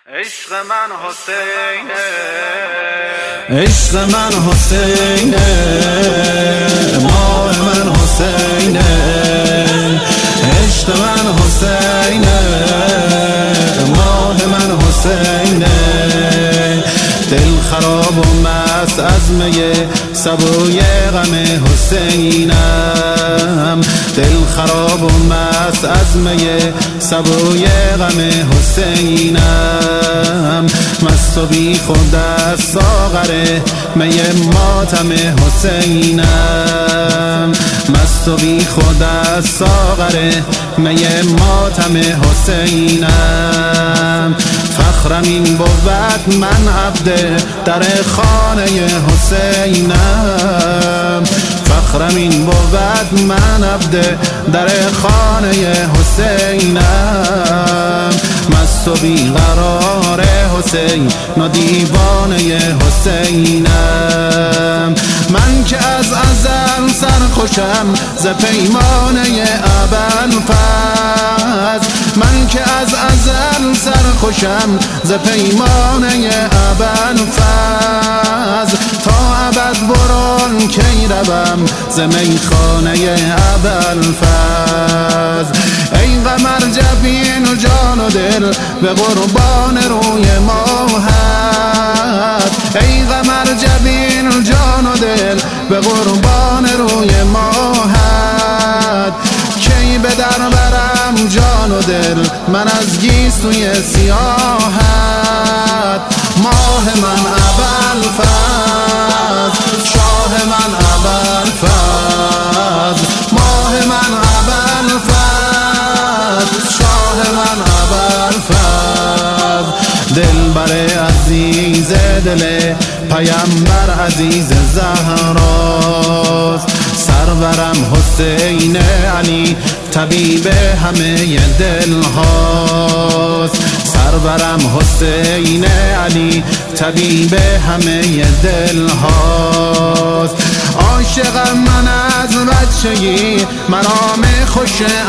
عشق من حسینه، عشق من حسینه، ماه من حسینه، عشق من حسینه، ماه من حسینه. دل خراب و مست از می سبوی غم حسینم، دل خراب و مست از می سبوی غم حسینم. مست و بی خود از ساغر می ماتم حسینم، مست و بی خود از ساغر می ماتم حسینم. فخرم این بود من عبد در خانه حسینم، فخرم این بود من عبد در خانه حسینم. مست و بیقرار حسین و دیوانه حسینم. من که از ازل سرخوشم ز پیمانه ابوالفضل، من که از ازل سرخوشم ز پیمانه ابوالفضل. تا ابد برون کی روم ز میخانه ابوالفضل. ای قمر جبین و جان و دل به قربان روی ماهت، ای قمر جبین و جان و دل به قربان روی ماهت. کی به در برم جان و دل من از گیسوی سیاحت. ماه من ابوالفضل، شاه من ابوالفضل، ماه من ابوالفضل، شاه من ابوالفضل. دلبر عزیز دل پیامبر عزیز زهراست، سرورم حسین علی طبیب همه دل هاست. سرورم حسین علی طبیب همه دل هاست. عاشقم من از بچگی مرام خوش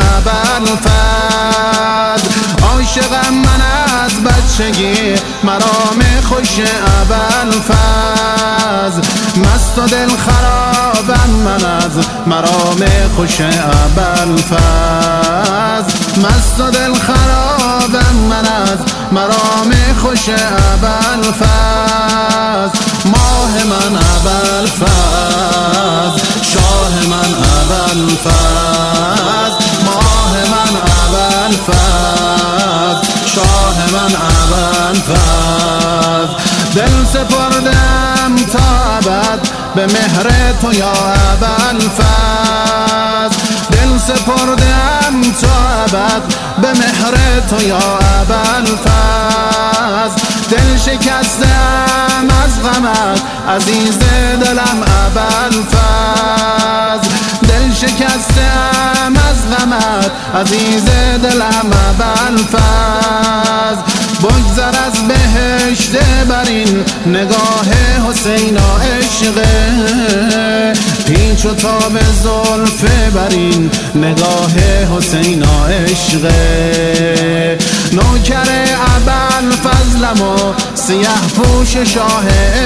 ابوالفضل، عاشقم من از بچگی مرام خوش ابوالفضل. مست و دل خرابم من از مرام خوش ابوالفضل، مست و دل خرابم من از مرام خوش ابوالفضل. ماه من ابوالفضل، شاه من ابوالفضل، ماه من ابوالفضل، شاه من ابوالفضل. دل سپردم تا ابد به مهر تو یا ابوالفضل، دل سپردم تا ابد به مهر تو یا ابوالفضل. دل شکستم از غمت عزیز دلم ابوالفضل، دل شکستم از غمت عزیز دلم ابوالفضل. بگذر از بهشت برین نگاه حسین و عشقه، پیچ و تاب زلف برین نگاه حسین و عشقه. نوکر ابوالفضلم و سیه پوش شاه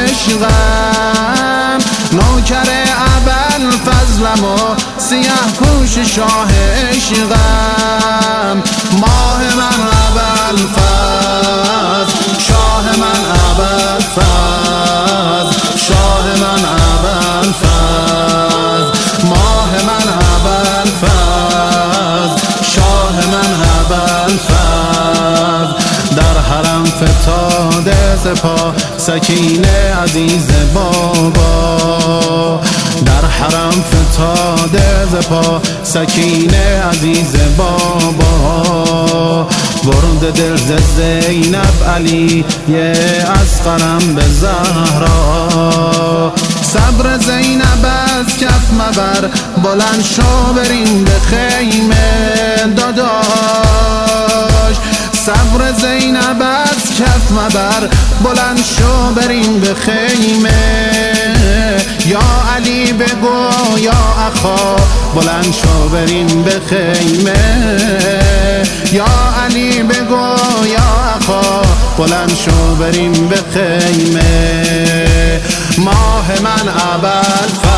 عشقم، نوکر ابوالفضلم و سیه پوش شاه عشقم. ماه من ابوالفضل، شاه من ابوالفضل، شاه من ابوالفضل، ماه من ابوالفضل، شاه من ابوالفضل. در حرم فتاده ز پا سکینه عزیز بابا، در حرم فتاده ز پا سکینه عزیز بابا. برد دل ز زینب علی اصغرم به زهرا. صبر زینب از کف مبر بلند شو بریم به خیمه داداش. صبر زینب از کف مبر بلند شو بریم به خیمه. یا علی بگو یا اخا بلند شو بریم به خیمه. یا علی بگو یا اخا بلند شو بریم به خیمه. ماه من اول